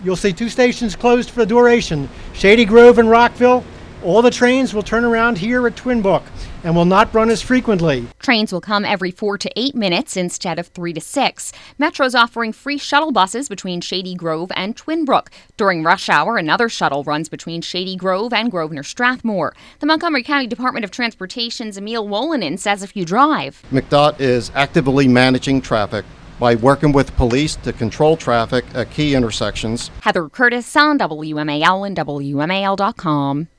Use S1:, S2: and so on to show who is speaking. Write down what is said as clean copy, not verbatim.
S1: You'll see two stations closed for the duration, Shady Grove and Rockville. All the trains will turn around here at Twin Brook and will not run as frequently.
S2: Trains will come every 4 to 8 minutes instead of 3 to 6. Metro's offering free shuttle buses between Shady Grove and Twin Brook. During rush hour, another shuttle runs between Shady Grove and Grosvenor Strathmore. The Montgomery County Department of Transportation's Emil Wolinen says if you drive,
S3: MCDOT is actively managing traffic by working with police to control traffic at key intersections.
S2: Heather Curtis on WMAL and WMAL.com.